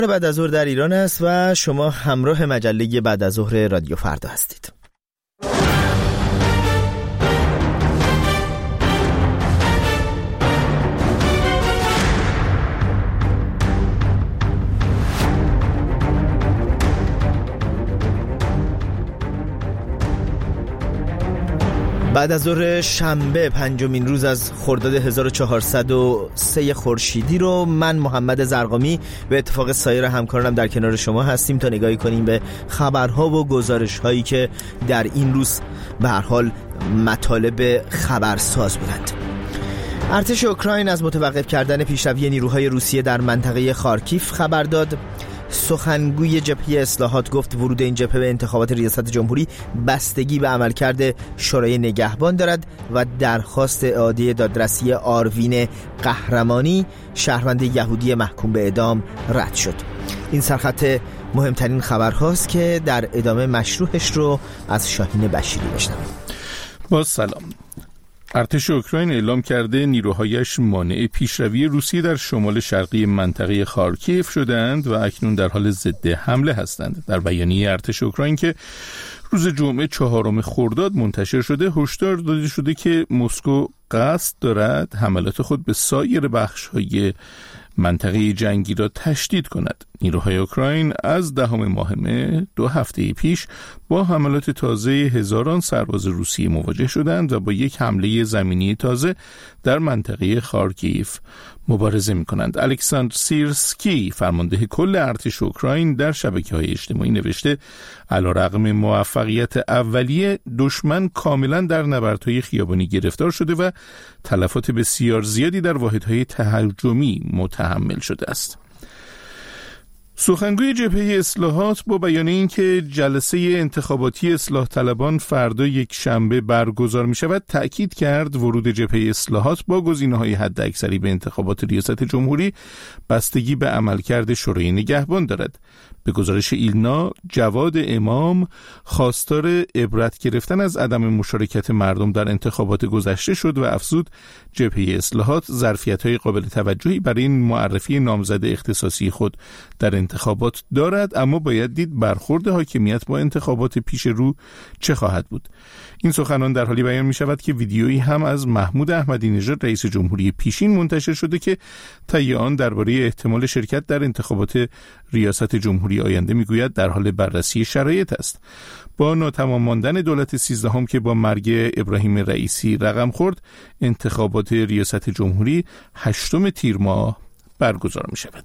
بعد از ظهر در ایران است و شما همراه مجله بعد از ظهر رادیو فردا هستید. بعد از ظهر شنبه 5مین روز از خرداد 1403 خورشیدی رو من محمد زرقامی به اتفاق سایر همکارانم در کنار شما هستیم تا نگاهی کنیم به خبرها و گزارش‌هایی که در این روز به هر حال مطالب خبرساز بودند. ارتش اوکراین از متوقف کردن پیشروی نیروهای روسیه در منطقه خارکیف خبر داد. سخنگوی جبهه اصلاحات گفت ورود این جبهه به انتخابات ریاست جمهوری بستگی به عملکرد شورای نگهبان دارد و درخواست اعاده دادرسی آروین قهرمانی شهروند یهودی محکوم به اعدام رد شد. این سرخط مهمترین خبرهاست که در ادامه مشروحش رو از شاهین بشیری بشنویم. با سلام. ارتش اوکراین اعلام کرده نیروهایش مانع پیشروی روسیه در شمال شرقی منطقه خارکیف شدند و اکنون در حال ضد حمله هستند. در بیانیه ارتش اوکراین که روز جمعه 4 خرداد منتشر شده هشدار داده شده که مسکو قصد دارد حملات خود به سایر بخش‌های منطقه جنگی را تشدید کند. نیروهای اوکراین از 10 ماه مه 2 هفته پیش با حملات تازه هزاران سرباز روسیه مواجه شدند و با یک حمله زمینی تازه در منطقه خارکیف مبارزه می‌کنند. الکساندر سیرسکی فرمانده کل ارتش اوکراین در شبکه‌های اجتماعی نوشته علیرغم موفقیت اولیه دشمن کاملا در نبردهای خیابانی گرفتار شده و تلفات بسیار زیادی در واحدهای تهاجمی متحمل شده است. سخنگوی جبهه اصلاحات با بیان اینکه جلسه انتخاباتی اصلاح طلبان فردا یک شنبه برگزار می شود تأکید کرد ورود جبهه اصلاحات با گزینه‌های حداکثری به انتخابات ریاست جمهوری بستگی به عملکرد شورای نگهبان دارد. به گزارش ایلنا، جواد امام خواستار عبرت گرفتن از عدم مشارکت مردم در انتخابات گذشته شد و افزود جبهه اصلاحات ظرفیت‌های قابل توجهی برای این معرفی نامزد اختصاصی خود در انتخابات دارد، اما باید دید برخورد حاکمیت با انتخابات پیش رو چه خواهد بود. این سخنان در حالی بیان می شود که ویدیویی هم از محمود احمدی نژاد رئیس جمهوری پیشین منتشر شده که طی آن درباره احتمال شرکت در انتخابات ریاست جمهوری آینده می گوید در حال بررسی شرایط است. با ناتمام ماندن دولت 13 که با مرگ ابراهیم رئیسی رقم خورد، انتخابات ریاست جمهوری 8 تیر ماه برگزار می شود.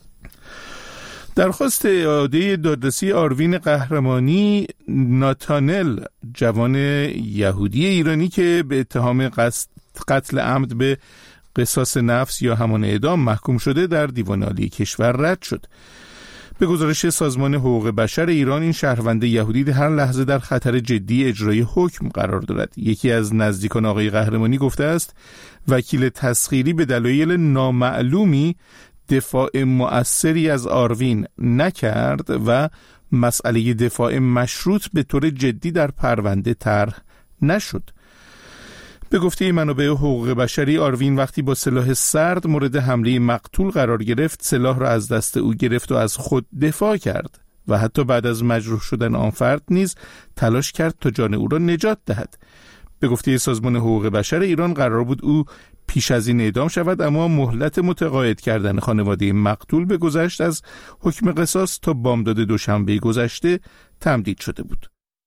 درخواست اعاده دادرسی آروین قهرمانی ناتانل، جوان یهودی ایرانی که به اتهام قتل عمد به قصاص نفس یا همان اعدام محکوم شده، در دیوان عالی کشور رد شد. به گزارش سازمان حقوق بشر ایران، این شهروند یهودی در هر لحظه در خطر جدی اجرای حکم قرار دارد. یکی از نزدیکان آقای قهرمانی گفته است وکیل تسخیری به دلایل نامعلومی دفاع مؤثری از آروین نکرد و مسئله دفاع مشروط به طور جدی در پرونده طرح نشد. به گفته منابع حقوق بشری، آروین وقتی با سلاح سرد مورد حمله مقتول قرار گرفت، سلاح را از دست او گرفت و از خود دفاع کرد و حتی بعد از مجروح شدن آن فرد نیز تلاش کرد تا جان او را نجات دهد. به گفته سازمان حقوق بشر ایران قرار بود او پیش از این اعدام شود، اما مهلت متقاعد کردن خانواده مقتول به گذشت از حکم قصاص تا بامداد دوشنبه گذشته تمدید شده بود.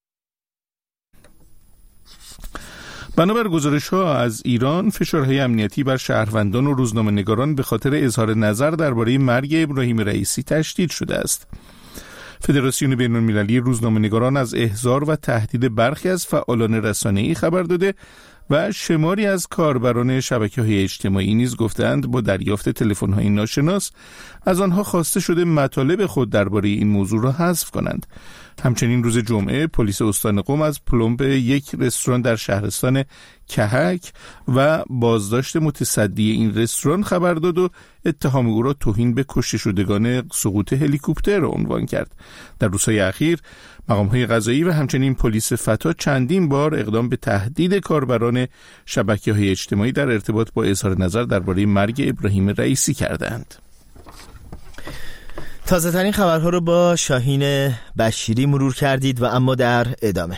بنابر گزارش‌ها از ایران، فشارهای امنیتی بر شهروندان و روزنامه‌نگاران به خاطر اظهار نظر درباره مرگ ابراهیم رئیسی تشدید شده است. فدراسیون بین‌المللی روزنامه‌نگاران از احضار و تهدید برخی از فعالان رسانه‌ای خبر داده و شماری از کاربران شبکه‌های اجتماعی نیز گفتند با دریافت تلفن‌های ناشناس از آنها خواسته شده مطالب خود درباره این موضوع را حذف کنند. همچنین روز جمعه پلیس استان قم از پلمب یک رستوران در شهرستان کهک و بازداشت متصدی این رستوران خبر داد و اتهام او را توهین به کشته شدگان سقوط هلیکوپتر عنوان کرد. در روزهای اخیر مقام‌های قضایی و همچنین پلیس فتا چندین بار اقدام به تهدید کاربران شبکه‌های اجتماعی در ارتباط با اظهار نظر درباره مرگ ابراهیم رئیسی کردند. تازه ترین خبرها رو با شاهین بشیری مرور کردید و اما در ادامه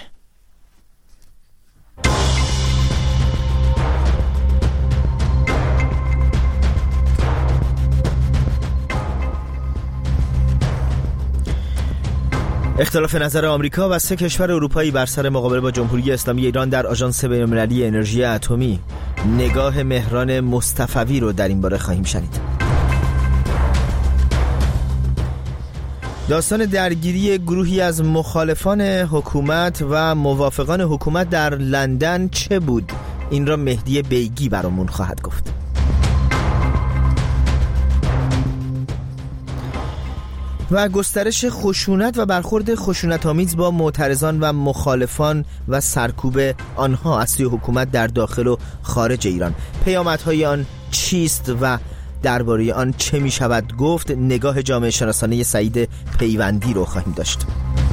اختلاف نظر آمریکا و 3 کشور اروپایی بر سر مقابله با جمهوری اسلامی ایران در آژانس بین‌المللی انرژی اتمی. نگاه مهران مصطفوی رو در این باره خواهیم شنید. داستان درگیری گروهی از مخالفان حکومت و موافقان حکومت در لندن چه بود؟ این را مهدی بیگی برامون خواهد گفت. و گسترش خشونت و برخورد خشونت‌آمیز با معترضان و مخالفان و سرکوب آنها از سوی حکومت در داخل و خارج ایران. پیامدهای آن چیست و درباره آن چه می شود گفت؟ نگاه جامعه شناسانه سعید پیوندی رو خواهیم داشت.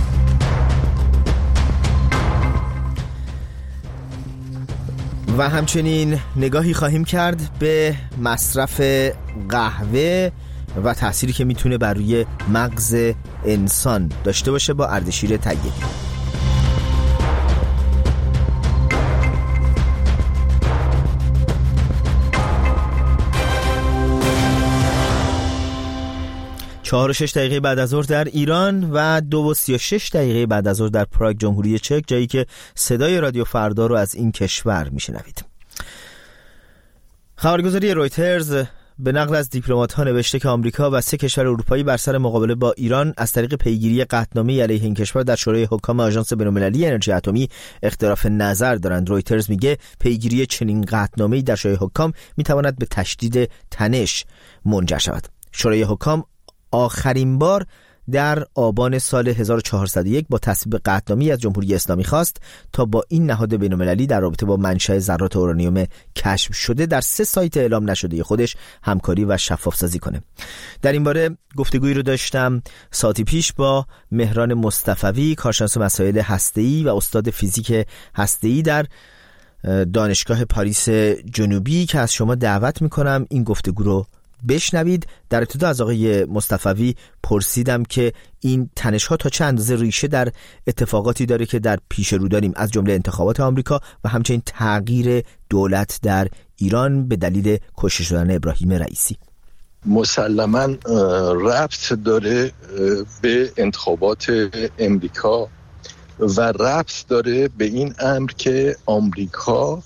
و همچنین نگاهی خواهیم کرد به مصرف قهوه و تأثیری که میتونه بر روی مغز انسان داشته باشه با اردشیر طیبی. چهار و 6 دقیقه بعد از ظهر در ایران و 2 و 36 دقیقه بعد از ظهر در پراگ جمهوری چک، جایی که صدای رادیو فردا رو از این کشور میشنوید. خبرگزاری رویترز به نقل از دیپلمات‌ها نوشته که آمریکا و 3 کشور اروپایی بر سر مقابله با ایران از طریق پیگیری قطعنامه‌ای علیه این کشور در شورای حکام آژانس بین‌المللی انرژی اتمی اختلاف نظر دارند. رویترز میگه پیگیری چنین قطعنامه‌ای در شورای حکام میتواند به تشدید تنش منجر شود. شورای حکام آخرین بار در آبان سال 1401 با تصویب قطعنامه‌ای از جمهوری اسلامی خواست تا با این نهاد بین‌المللی در رابطه با منشأ ذرات اورانیوم کشف شده در 3 سایت اعلام نشده خودش همکاری و شفاف سازی کنه. در این باره گفتگویی رو داشتم ساعتی پیش با مهران مصطفوی، کارشناس مسائل هسته‌ای و استاد فیزیک هسته‌ای در دانشگاه پاریس جنوبی که از شما دعوت میکنم این گفتگو رو بشنوید. در ابتدا از آقای مصطفوی پرسیدم که این تنش‌ها تا چه اندازه ریشه در اتفاقاتی داره که در پیش رو داریم، از جمله انتخابات آمریکا و همچنین تغییر دولت در ایران به دلیل کشته شدن ابراهیم رئیسی. مسلماً ربط داره به انتخابات امریکا و ربط داره به این امر که آمریکا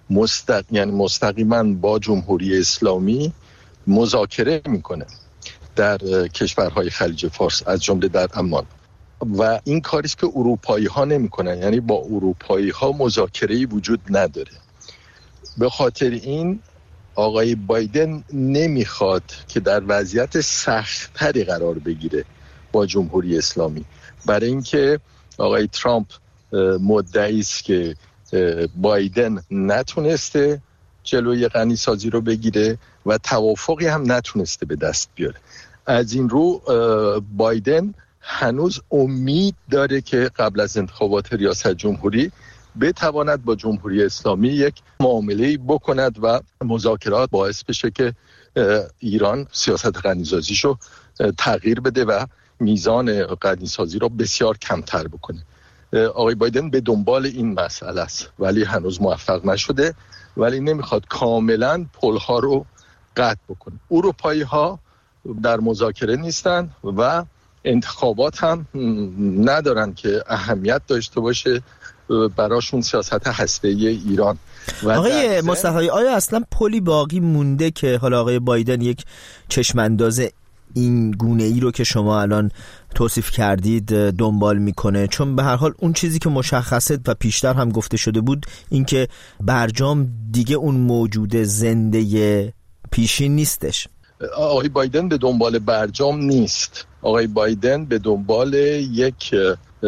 مستقیما با جمهوری اسلامی مذاکره میکنه در کشورهای خلیج فارس از جمله در عمان و این کاری است که اروپایی ها نمیکنن، یعنی با اروپایی ها مذاکره‌ای وجود نداره. به خاطر این آقای بایدن نمیخواد که در وضعیت سخت‌تری قرار بگیره با جمهوری اسلامی، برای اینکه آقای ترامپ مدعی است که بایدن نتونسته جلوی غنیسازی رو بگیره و توافقی هم نتونسته به دست بیاره. از این رو بایدن هنوز امید داره که قبل از انتخابات ریاست جمهوری بتواند با جمهوری اسلامی یک معامله‌ای بکند و مذاکرات باعث بشه که ایران سیاست غنیسازیشو تغییر بده و میزان غنیسازی رو بسیار کمتر بکنه. آقای بایدن به دنبال این مسئله است ولی هنوز موفق نشده، ولی نمیخواد کاملا پلها رو قطع بکنه. اروپایی ها در مذاکره نیستن و انتخابات هم ندارن که اهمیت داشته باشه براشون سیاست هسته‌ای ایران. آقای مصطفی، آیا اصلا پلی باقی مونده که حالا آقای بایدن یک چشمانداز این گونه ای رو که شما الان توصیف کردید دنبال میکنه؟ چون به هر حال اون چیزی که مشخصه و پیشتر هم گفته شده بود این که برجام دیگه اون موجود زنده پیشین نیستش. آقای بایدن به دنبال برجام نیست. آقای بایدن به دنبال یک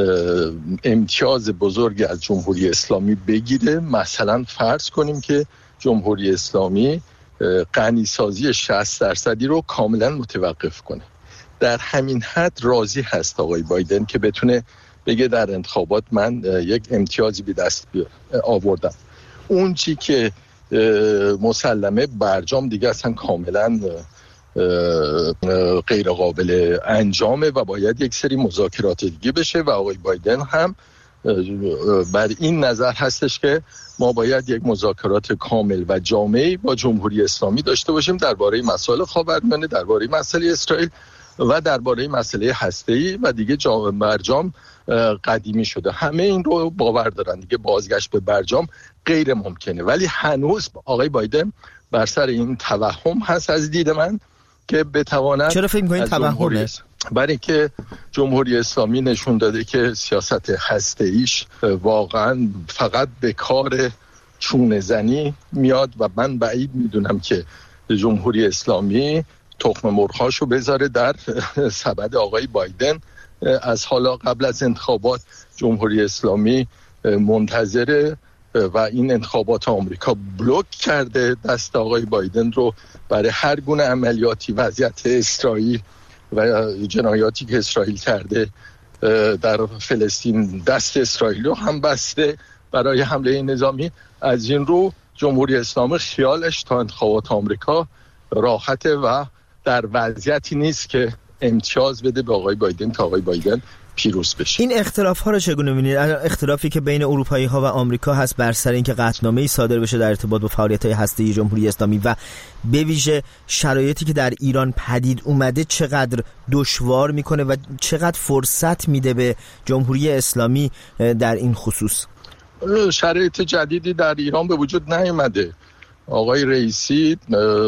امتیاز بزرگ از جمهوری اسلامی بگیره. مثلا فرض کنیم که جمهوری اسلامی غنیسازی 60% رو کاملا متوقف کنه. در همین حد راضی هست آقای بایدن که بتونه بگه در انتخابات من یک امتیازی به دست آوردم. اون چی که مسلمه برجام دیگه اصلا کاملا غیر قابل انجامه و باید یک سری مذاکرات دیگه بشه و آقای بایدن هم بر این نظر هستش که ما باید یک مذاکرات کامل و جامعی با جمهوری اسلامی داشته باشیم درباره مسائل خاورمیانه، درباره مسئله اسرائیل و درباره مسئله هسته‌ای و دیگه برجام قدیمی شده. همه این رو باور دارن دیگه بازگشت به برجام غیر ممکنه، ولی هنوز آقای بایدن بر سر این توهم هست از دید من که بتواند. چرا فکر می‌کنید توهمه؟ برای اینکه جمهوری اسلامی نشون داده که سیاست هسته‌ایش واقعا فقط به کار چونه زنی میاد و من بعید میدونم که جمهوری اسلامی تخم مرغ‌هاشو بذاره در سبد آقای بایدن. از حالا قبل از انتخابات جمهوری اسلامی منتظره و این انتخابات آمریکا بلوک کرده دست آقای بایدن رو برای هر گونه عملیاتی وضعیت اسرائیل و جنایاتی که اسرائیل کرده در فلسطین دست اسرائیل رو هم بسته برای حمله نظامی. از این رو جمهوری اسلامی خیالش تا انتخابات آمریکا راحته و در وضعیتی نیست که امتیاز بده به آقای بایدن تا آقای بایدن پیروز بشه. این اختلاف ها رو چگونه می‌بینید؟ اختلافی که بین اروپایی ها و آمریکا هست بر سر اینکه قطعنامه‌ای صادر بشه در ارتباط با فعالیت‌های هسته‌ای جمهوری اسلامی و به ویژه شرایطی که در ایران پدید اومده چقدر دشوار میکنه و چقدر فرصت میده به جمهوری اسلامی در این خصوص؟ شرایط جدیدی در ایران به وجود نیامده. آقای رئیسی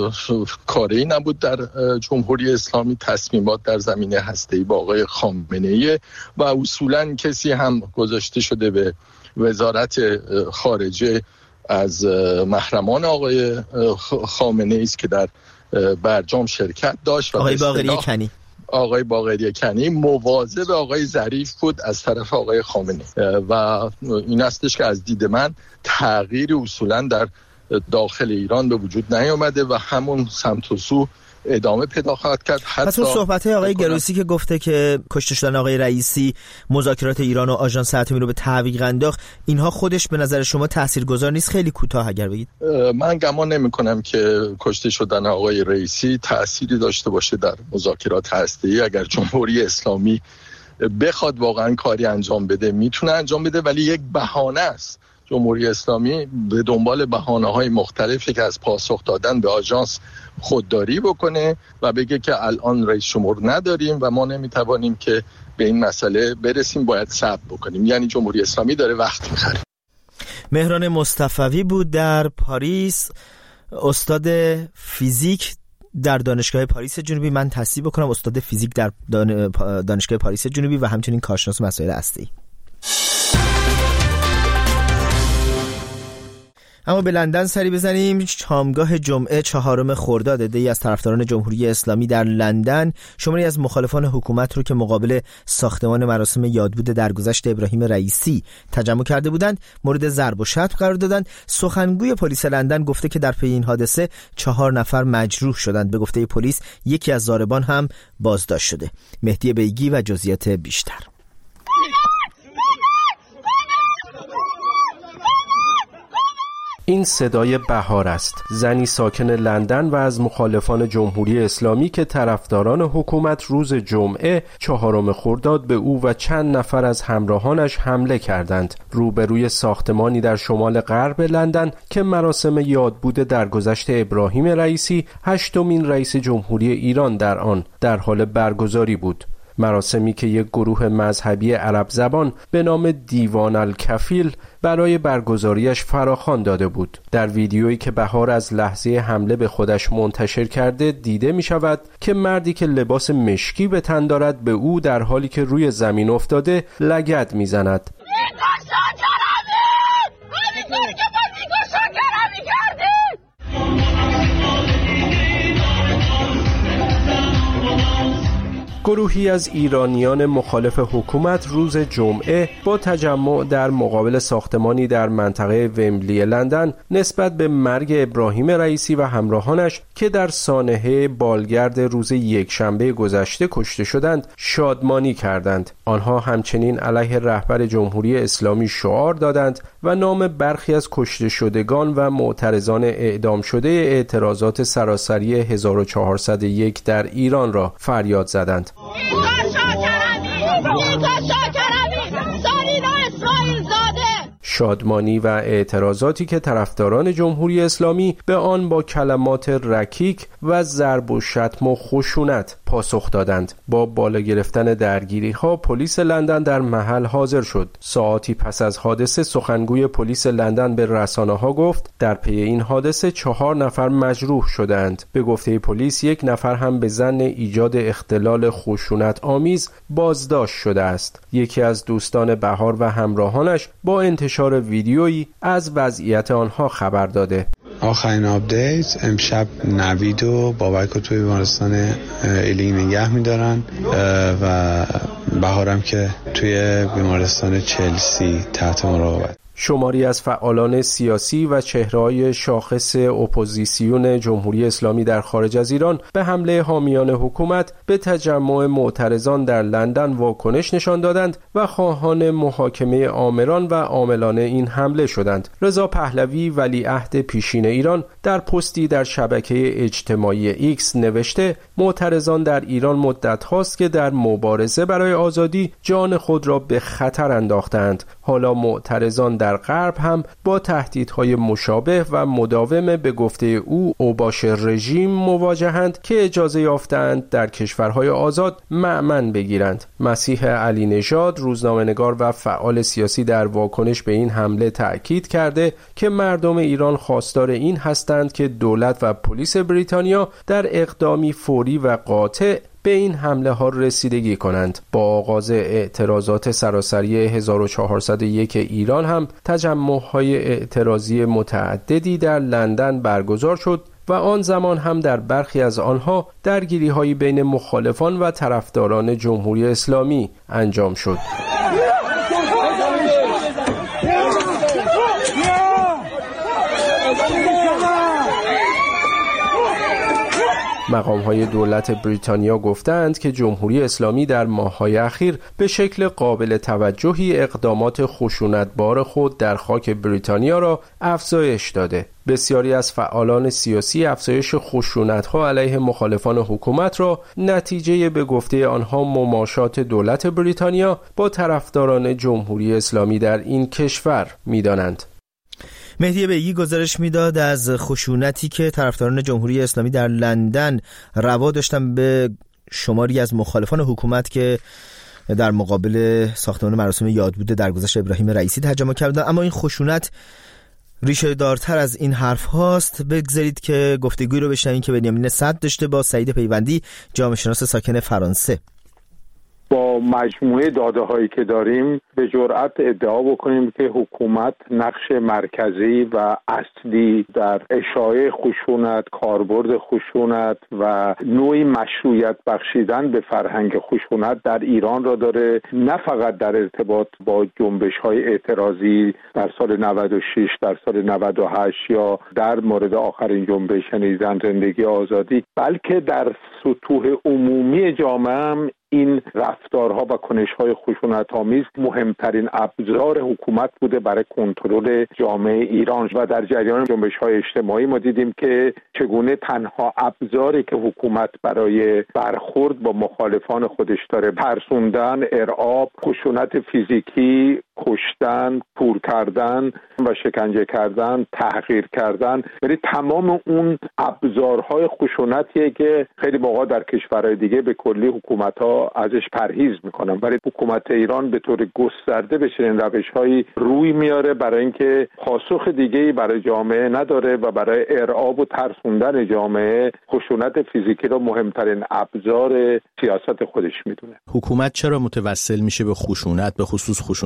کاری نبود در جمهوری اسلامی، تصمیمات در زمینه هسته‌ای با آقای خامنه‌ای و اصولاً کسی هم گذاشته شده به وزارت خارجه از محرمان آقای خامنه‌ای است که در برجام شرکت داشت. آقای باقری کنی. آقای باقری کنی مواظب آقای ظریف بود از طرف آقای خامنه‌ای و این استش که از دید من تغییر اصولاً در داخل ایران به وجود نیامده و همون سمت و سو ادامه پیدا خواهد کرد. پس اون صحبت‌های آقای گروسی که گفته که کشته شدن آقای رئیسی مذاکرات ایران و آژانس اتمی رو به تعویق انداخت، اینها خودش به نظر شما تاثیرگذار نیست؟ خیلی کوتاه اگر بگید. من گمان نمی‌کنم که کشته شدن آقای رئیسی تأثیری داشته باشه در مذاکرات هسته‌ای. اگر جمهوری اسلامی بخواد واقعا کاری انجام بده میتونه انجام بده، ولی یک بهانه است. جمهوری اسلامی به دنبال بهانه‌های مختلفی که از پاسخ دادن به آژانس خودداری بکنه و بگه که الان رئیس جمهور نداریم و ما نمیتوانیم که به این مسئله برسیم، باید صبر بکنیم. یعنی جمهوری اسلامی داره وقت می‌خره. مهران مصطفوی بود در پاریس، استاد فیزیک در دانشگاه پاریس جنوبی. من تصحیح بکنم استاد فیزیک در دانشگاه پاریس جنوبی و همچنین کارشناس مسائل هسته‌ای. اما به لندن سری بزنیم. شامگاه جمعه 4 خرداد عده‌ای از طرفداران جمهوری اسلامی در لندن شماری از مخالفان حکومت رو که مقابل ساختمان مراسم یادبود درگذشت ابراهیم رئیسی تجمع کرده بودند مورد ضرب و شتم قرار دادند. سخنگوی پلیس لندن گفته که در پی این حادثه 4 نفر مجروح شدند. به گفته پلیس یکی از ضاربان هم بازداشت شده. مهدی بیگی و جزئیات بیشتر. این صدای بهار است، زنی ساکن لندن و از مخالفان جمهوری اسلامی که طرفداران حکومت روز جمعه 4 خرداد به او و چند نفر از همراهانش حمله کردند. روبروی ساختمانی در شمال غرب لندن که مراسم یادبود درگذشت ابراهیم رئیسی 8مین رئیس جمهوری ایران در آن در حال برگزاری بود. مراسمی که یک گروه مذهبی عرب زبان به نام دیوان الکفیل برای برگزاریش فراخوان داده بود. در ویدیویی که بهار از لحظه حمله به خودش منتشر کرده دیده می شود که مردی که لباس مشکی به تن دارد به او در حالی که روی زمین افتاده لگد می زند. گروهی از ایرانیان مخالف حکومت روز جمعه با تجمع در مقابل ساختمانی در منطقه ومبلی لندن نسبت به مرگ ابراهیم رئیسی و همراهانش که در سانحه بالگرد روز یکشنبه گذشته کشته شدند شادمانی کردند. آنها همچنین علیه رهبر جمهوری اسلامی شعار دادند و نام برخی از کشته شدگان و معترضان اعدام شده اعتراضات سراسری 1401 در ایران را فریاد زدند. شادمانی و اعتراضاتی که طرفداران جمهوری اسلامی به آن با کلمات رکیک و ضرب و شتم و خشونت پاسخ دادند. با بالا گرفتن درگیری‌ها پلیس لندن در محل حاضر شد. ساعاتی پس از حادثه سخنگوی پلیس لندن به رسانه‌ها گفت در پی این حادثه 4 نفر مجروح شدند. به گفته پلیس 1 نفر هم به ظن ایجاد اختلال خشونت آمیز بازداشت شده است. یکی از دوستان بهار و همراهانش با انتشار ویدیویی از وضعیت آنها خبر داده. آخرین آپدیت امشب نویدو بابک رو توی بیمارستان ایلینگ نگه می‌دارن و بهارم که توی بیمارستان چلسی تحت مراقبت. شماری از فعالان سیاسی و چهره‌های شاخص اپوزیسیون جمهوری اسلامی در خارج از ایران به حمله حامیان حکومت به تجمع معترضان در لندن واکنش نشان دادند و خواهان محاکمه آمران و عاملان این حمله شدند. رضا پهلوی ولیعهد پیشین ایران در پستی در شبکه اجتماعی ایکس نوشته معترضان در ایران مدت هاست که در مبارزه برای آزادی جان خود را به خطر انداختند. حالا معترضان در غرب هم با تهدیدهای مشابه و مداوم به گفته او اوباش رژیم مواجهند که اجازه یافتند در کشورهای آزاد مأمن بگیرند. مسیح علی نژاد روزنامه‌نگار و فعال سیاسی در واکنش به این حمله تأکید کرده که مردم ایران خواستار این هستند که دولت و پلیس بریتانیا در اقدامی فوری و قاطع به این حمله ها رسیدگی کنند. با آغاز اعتراضات سراسری 1401 ایران هم تجمع‌های اعتراضی متعددی در لندن برگزار شد و آن زمان هم در برخی از آنها درگیری‌هایی بین مخالفان و طرفداران جمهوری اسلامی انجام شد. مقام‌های دولت بریتانیا گفتند که جمهوری اسلامی در ماه‌های اخیر به شکل قابل توجهی اقدامات خشونتبار خود در خاک بریتانیا را افزایش داده. بسیاری از فعالان سیاسی افزایش خشونت‌ها علیه مخالفان حکومت را نتیجه به گفته آنها مماشات دولت بریتانیا با طرفداران جمهوری اسلامی در این کشور می‌دانند. مهدی بیگی گزارش میداد از خشونتی که طرفداران جمهوری اسلامی در لندن روا داشتن به شماری از مخالفان حکومت که در مقابل ساختمان مراسم یادبود درگذشت ابراهیم رئیسی تجمع کردند. اما این خشونت ریشه دارتر از این حرف هاست. بگذارید که گفتگوی رو بشنویم که بنیامین صدر داشته با سعید پیوندی، جامعه شناس ساکن فرانسه. با مجموعه داده هایی که داریم به جرأت ادعا بکنیم که حکومت نقش مرکزی و اصلی در اشاعه خشونت، کاربرد خشونت و نوعی مشروعیت بخشیدن به فرهنگ خشونت در ایران را داره، نه فقط در ارتباط با جنبش های اعتراضی در سال 96، در سال 98 یا در مورد آخرین جنبش یعنی زن زندگی آزادی، بلکه در سطوح عمومی جامعه هم این رفتارها و کنش‌های خشونت‌آمیز مهمترین ابزار حکومت بوده برای کنترل جامعه ایران. و در جریان جنبش‌های اجتماعی ما دیدیم که چگونه تنها ابزاری که حکومت برای برخورد با مخالفان خودش داره ترسوندن، ارعاب، خشونت فیزیکی، کشتن، کور کردن و شکنجه کردن، تحقیر کردن، یعنی تمام اون ابزارهای خشونتیه که خیلی موقع در کشورهای دیگه به کلی حکومت‌ها ازش پرهیز میکنن، ولی حکومت ایران به طور گسترده به چنین روش‌هایی روی میاره برای اینکه پاسخ دیگه‌ای برای جامعه نداره و برای ارعاب و ترسوندن جامعه خشونت فیزیکی رو مهمترین ابزار سیاست خودش میدونه. حکومت چرا متوسل میشه به خشونت، به خصوص خشونت فیزیکی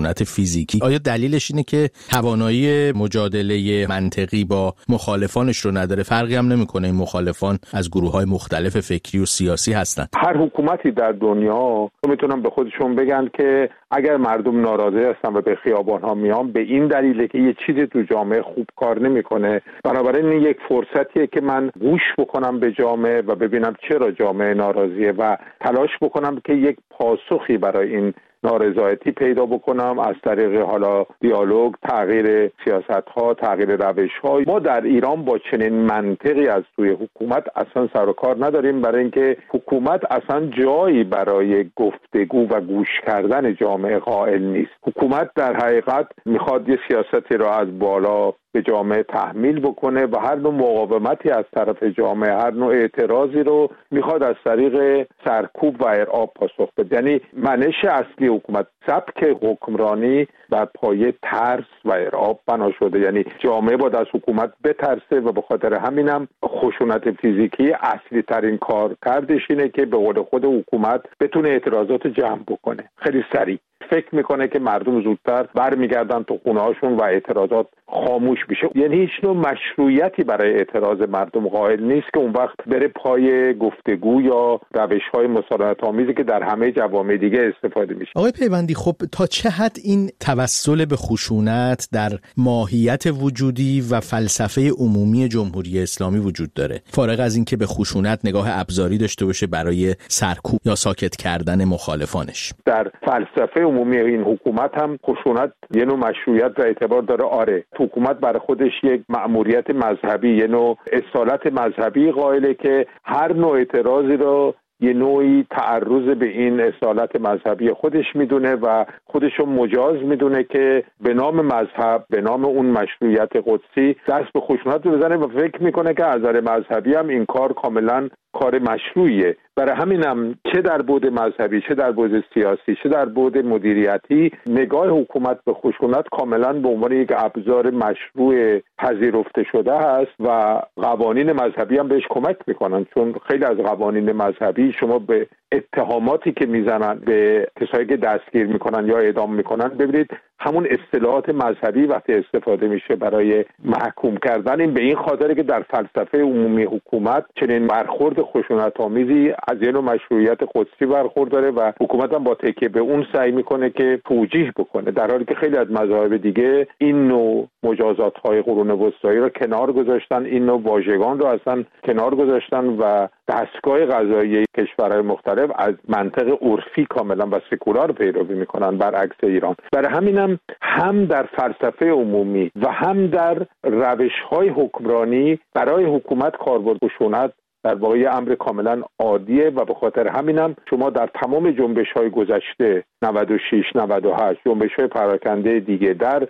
فیزیکی. آیا دلیلش اینه که توانایی مجادله منطقی با مخالفانش رو نداره؟ فرقی هم نمیکنه این مخالفان از گروه‌های مختلف فکری و سیاسی هستن. هر حکومتی در دنیا میتونن به خودشون بگن که اگر مردم ناراضی هستن و به خیابان‌ها میان به این دلیله که یه چیزی تو جامعه خوب کار نمیکنه، بنابراین این یک فرصتیه که من گوش بکنم به جامعه و ببینم چرا جامعه ناراضیه و تلاش بکنم که یک پاسخی برای این نارضایتی پیدا بکنم از طریق حالا دیالوگ، تغییر سیاست‌ها، تغییر روش‌ها. ما در ایران با چنین منطقی از سوی حکومت اصلا سر و کار نداریم، برای اینکه حکومت اصلا جایی برای گفتگو و گوش کردن جامعه قائل نیست. حکومت در حقیقت میخواد یه سیاستی را از بالا به جامعه تحمیل بکنه و هر نوع مقاومتی از طرف جامعه، هر نوع اعتراضی رو میخواد از طریق سرکوب و ارعاب پاسخ بده. یعنی منش اصلی حکومت، سبک حکمرانی بر پایه ترس و ارعاب بنا شده. یعنی جامعه باید از حکومت بترسه و به خاطر همینم خشونت فیزیکی اصلی ترین کار کردش اینه که به قول خود حکومت بتونه اعتراضات جمع بکنه خیلی سریع. فکر میکنه که مردم زودتر برمیگردن تو خونه هاشون و اعتراضات خاموش میشه. یعنی هیچ نوع مشروعیتی برای اعتراض مردم قائل نیست که اون وقت بره پای گفتگو یا روش‌های مسالمت آمیزی که در همه جوامع دیگه استفاده میشه. آقای پیوندی، خب تا چه حد این توسل به خشونت در ماهیت وجودی و فلسفه عمومی جمهوری اسلامی وجود داره، فارغ از این که به خشونت نگاه ابزاری داشته باشه برای سرکوب یا ساکت کردن مخالفانش؟ در فلسفه عمومی این حکومت هم خشونت یه نوع مشروعیت و اعتبار داره. آره، حکومت برای خودش یک مأموریت مذهبی، یه نوع اصالت مذهبی قائله که هر نوع اعتراضی رو یه نوعی تعرض به این اصالت مذهبی خودش میدونه و خودشو مجاز میدونه که به نام مذهب، به نام اون مشروعیت قدسی دست به خشونت بزنه و فکر میکنه که از نظر مذهبی هم این کار کاملا کار مشروعیه. برای همینم چه در بعد مذهبی، چه در بعد سیاسی، چه در بعد مدیریتی نگاه حکومت به خشونت کاملا به عنوان یک ابزار مشروع پذیرفته شده است و قوانین مذهبی هم بهش کمک میکنن، چون خیلی از قوانین مذهبی شما به اتهاماتی که میزنن به کسایی که دستگیر میکنن یا اعدام میکنن، ببینید همون اصطلاحات مذهبی وقتی استفاده میشه برای محکوم کردن، این به این خاطره که در فلسفه عمومی حکومت چنین برخورد خشونت آمیزی از یه نوع مشروعیت قدسی برخورداره و حکومت هم با تکیه به اون سعی میکنه که توجیه بکنه، در حالی که خیلی از مذاهب دیگه این نوع مجازات‌های قرون وسطایی رو کنار گذاشتن، این نوع واژگان رو اصلا کنار گذاشتن و دستگاه قضایی کشورهای مختلف از منطق عرفی کاملا و سکولار پیروی میکنن برعکس ایران. برای همینم هم در فلسفه عمومی و هم در روش‌های حکمرانی برای حکومت کاربرد خشونت در واقع امر کاملا عادیه و به خاطر همینم شما در تمام جنبش‌های گذشته 96 98 جنبش‌های پراکنده دیگه در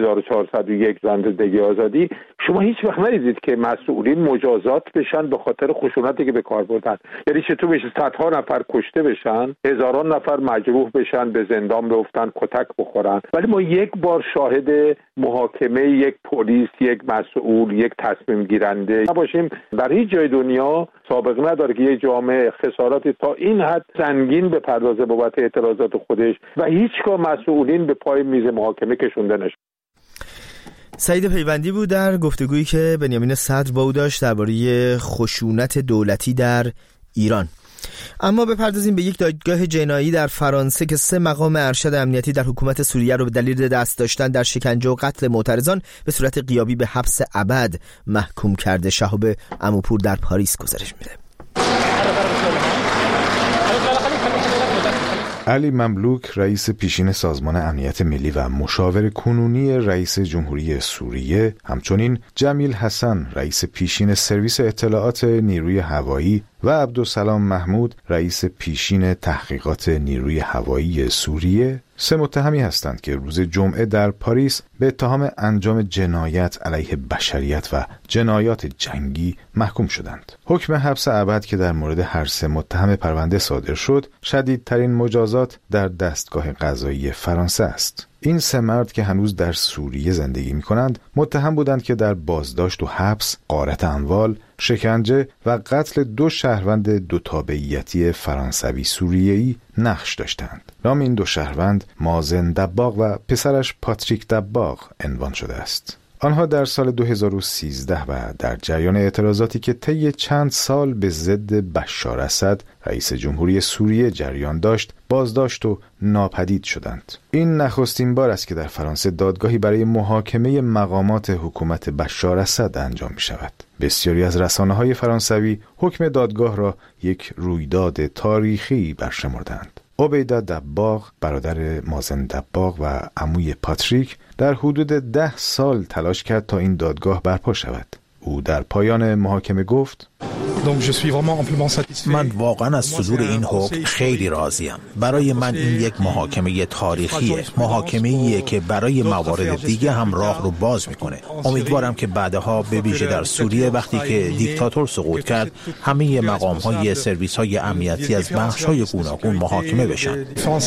1401 زندگی آزادی شما هیچ وقت ندیدید که مسئولین مجازات بشن به خاطر خشونتی که به کار بردن. یعنی چطور بشه صدها نفر کشته بشن، هزاران نفر مجروح بشن، به زندان بیفتن، کتک بخورن، ولی ما یک بار شاهد محاکمه یک پلیس، یک مسئول، یک تصمیم گیرنده نباشیم. در هیچ جای دنیا سابقه نداره که یک جامعه خساراتی تا این حد سنگین به پردازه بابت اعتراضات خودش و هیچگاه مسئولین به پای میز محاکمه کشونده نشد. سعید پیوندی بود در گفتگویی که بنیامین صدر با او داشت درباره خشونت دولتی در ایران. اما بپردازیم به یک دادگاه جنایی در فرانسه که 3 مقام ارشد امنیتی در حکومت سوریه رو به دلیل دست داشتن در شکنجه و قتل معترضان به صورت غیابی به حبس ابد محکوم کرده. شهاب عموپور در پاریس گزارش میده. علی مملوک رئیس پیشین سازمان امنیت ملی و مشاور کنونی رئیس جمهوری سوریه، همچنین جمیل حسن رئیس پیشین سرویس اطلاعات نیروی هوایی و عبدالسلام محمود رئیس پیشین تحقیقات نیروی هوایی سوریه 3 متهمی هستند که روز جمعه در پاریس به اتهام انجام جنایت علیه بشریت و جنایات جنگی محکوم شدند. حکم حبس ابد که در مورد هر 3 متهم پرونده صادر شد، شدیدترین مجازات در دستگاه قضایی فرانسه است. این سه مرد که هنوز در سوریه زندگی می‌کنند متهم بودند که در بازداشت و حبس، غارت اموال، شکنجه و قتل 2 شهروند 2 تابعیتی فرانسوی سوریه‌ای نقش داشتند. نام این 2 شهروند مازن دباغ و پسرش پاتریک دباغ عنوان شده است. آنها در سال 2013 و در جریان اعتراضاتی که طی چند سال به ضد بشار اسد رئیس جمهوری سوریه جریان داشت، بازداشت و ناپدید شدند. این نخستین بار است که در فرانسه دادگاهی برای محاکمه مقامات حکومت بشار اسد انجام می شود. بسیاری از رسانه‌های فرانسوی حکم دادگاه را یک رویداد تاریخی برشمردند. عبیده دباغ، برادر مازن دباغ و عموی پاتریک، در حدود 10 سال تلاش کرد تا این دادگاه برپا شود. او در پایان محاکمه گفت: من واقعا از صدور این حکم خیلی راضیم. برای من این یک محاکمه تاریخیه، محاکمه‌ایه که برای موارد دیگه هم راه رو باز میکنه. امیدوارم که بعدها به ویژه در سوریه وقتی که دیکتاتور سقوط کرد، همه مقام‌های سرویس‌های امنیتی از بخش‌های گوناگون محاکمه بشن.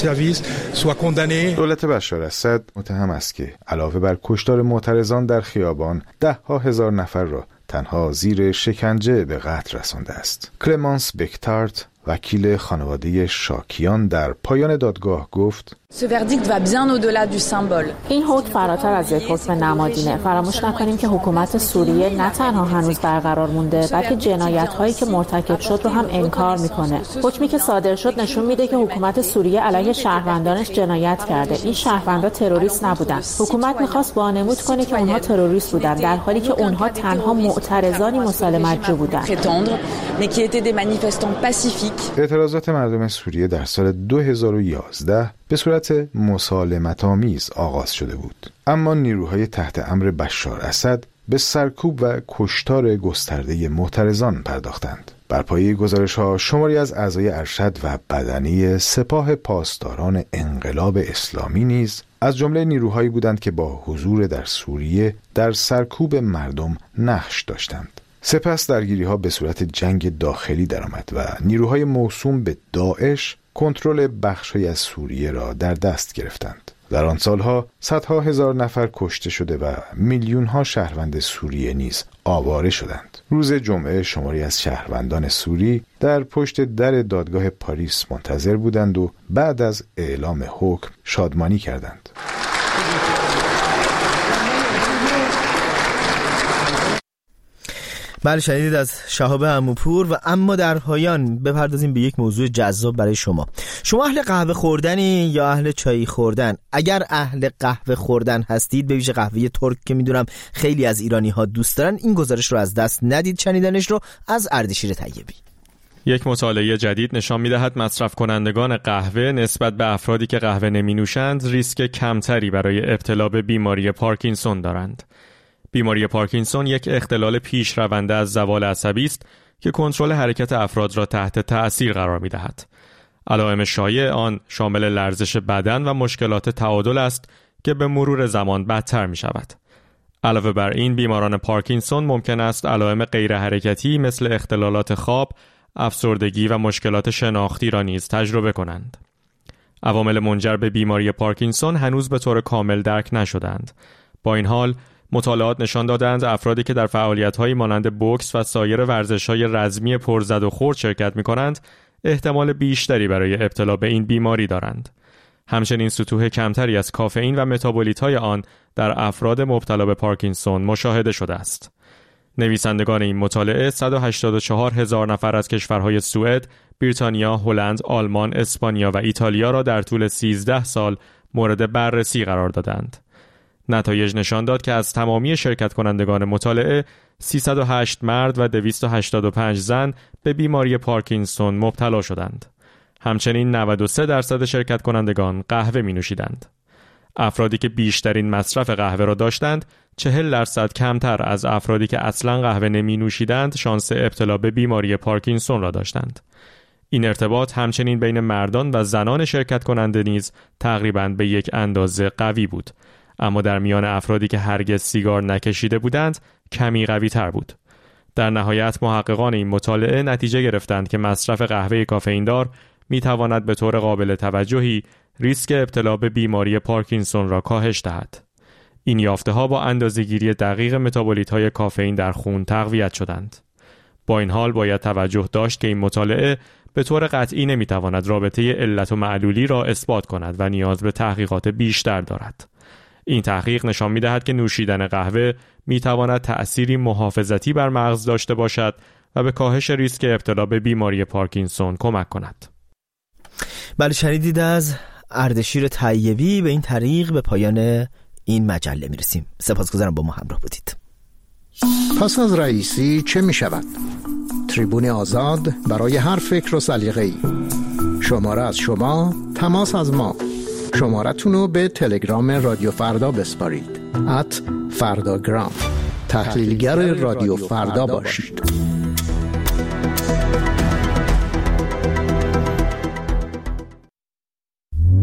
دولت بشار اسد متهم است که علاوه بر کشتار معترضان در خیابان، 10,000 نفر را تنها زیر شکنجه به قتل رسانده است. کلمانس بکتارت، وکیل خانواده شاکیان، در پایان دادگاه گفت: این حکم فراتر از یک حکم نمادینه. فراموش نکنیم که حکومت سوریه نه تنها هنوز برقرار مونده، بلکه جنایت‌هایی که مرتکب شد رو هم انکار میکنه. حکمی که صادر شد نشون میده که حکومت سوریه علیه شهروندانش جنایت کرده. این شهروندان تروریست نبودن. حکومت میخواست وانمود کنه که اونها تروریست بودن، در حالی که اونها تنها معترضانی مسالمت‌جو بودن. اعتراضات مردم سوریه در سال 2011 به صورت مسالمت‌آمیز آغاز شده بود، اما نیروهای تحت امر بشار اسد به سرکوب و کشتار گسترده معترضان پرداختند. بر پایه گزارش‌ها شماری از اعضای ارشد و بدنی سپاه پاسداران انقلاب اسلامی نیز از جمله نیروهایی بودند که با حضور در سوریه در سرکوب مردم نقش داشتند. سپس درگیری‌ها به صورت جنگ داخلی درآمد و نیروهای موسوم به داعش کنترل بخش‌هایی از سوریه را در دست گرفتند. در آن سالها صدها هزار نفر کشته شده و میلیون‌ها شهروند سوریه نیز آواره شدند. روز جمعه شماری از شهروندان سوری در پشت در دادگاه پاریس منتظر بودند و بعد از اعلام حکم شادمانی کردند. بله، شنیدید از شهاب عموپور. و اما در پایان بپردازیم به یک موضوع جذاب برای شما. شما اهل قهوه خوردنی یا اهل چای خوردن؟ اگر اهل قهوه خوردن هستید، به ویژه قهوه ترک که میدونم خیلی از ایرانی ها دوست دارن، این گزارش رو از دست ندید. شنیدنش رو از اردشیر طیبی. یک مطالعه جدید نشان می‌دهد مصرف کنندگان قهوه نسبت به افرادی که قهوه نمی‌نوشند ریسک کمتری برای ابتلا به بیماری پارکینسون دارند. بیماری پارکینسون یک اختلال پیشرونده از زوال عصبی است که کنترل حرکت افراد را تحت تأثیر قرار می‌دهد. علائم شایع آن شامل لرزش بدن و مشکلات تعادل است که به مرور زمان بدتر می‌شود. علاوه بر این، بیماران پارکینسون ممکن است علائم غیر حرکتی مثل اختلالات خواب، افسردگی و مشکلات شناختی را نیز تجربه کنند. عوامل منجر به بیماری پارکینسون هنوز به طور کامل درک نشدند. با این حال، مطالعات نشان دادند افرادی که در فعالیت‌هایی مانند بوکس و سایر ورزش‌های رزمی پرزد و خورد شرکت می‌کنند، احتمال بیشتری برای ابتلا به این بیماری دارند. همچنین سطوح کمتری از کافئین و متابولیت‌های آن در افراد مبتلا به پارکینسون مشاهده شده است. نویسندگان این مطالعه 184,000 نفر از کشورهای سوئد، بریتانیا، هلند، آلمان، اسپانیا و ایتالیا را در طول 13 سال مورد بررسی قرار دادند. نتایج نشان داد که از تمامی شرکت کنندگان مطالعه 308 مرد و 285 زن به بیماری پارکینسون مبتلا شدند. همچنین 93% شرکت کنندگان قهوه می نوشیدند. افرادی که بیشترین مصرف قهوه را داشتند 40% کمتر از افرادی که اصلا قهوه نمی نوشیدند شانس ابتلا به بیماری پارکینسون را داشتند. این ارتباط همچنین بین مردان و زنان شرکت کننده نیز تقریباً به یک اندازه قوی بود، اما در میان افرادی که هرگز سیگار نکشیده بودند کمی قوی تر بود. در نهایت محققان این مطالعه نتیجه گرفتند که مصرف قهوه کافئین دار می تواند به طور قابل توجهی ریسک ابتلا به بیماری پارکینسون را کاهش دهد. این یافته‌ها با اندازه‌گیری دقیق متابولیت‌های کافئین در خون تقویت شدند. با این حال باید توجه داشت که این مطالعه به طور قطعی نمی‌تواند رابطه علت و معلولی را اثبات کند و نیاز به تحقیقات بیشتر دارد. این تحقیق نشان می‌دهد که نوشیدن قهوه می‌تواند تأثیری محافظتی بر مغز داشته باشد و به کاهش ریسک ابتلا به بیماری پارکینسون کمک کند. بله، شنیدید از اردشیر طیبی. به این طریق به پایان این مجله میرسیم. سپاسگزارم با ما همراه بودید. پس از رئیسی چه می شود؟ تریبون آزاد برای هر فکر و سلیقه‌ای. شماره از شما، تماس از ما. شمارتون رو به تلگرام رادیو فردا بسپارید @فرداگرام. تحلیلگر رادیو فردا باشید.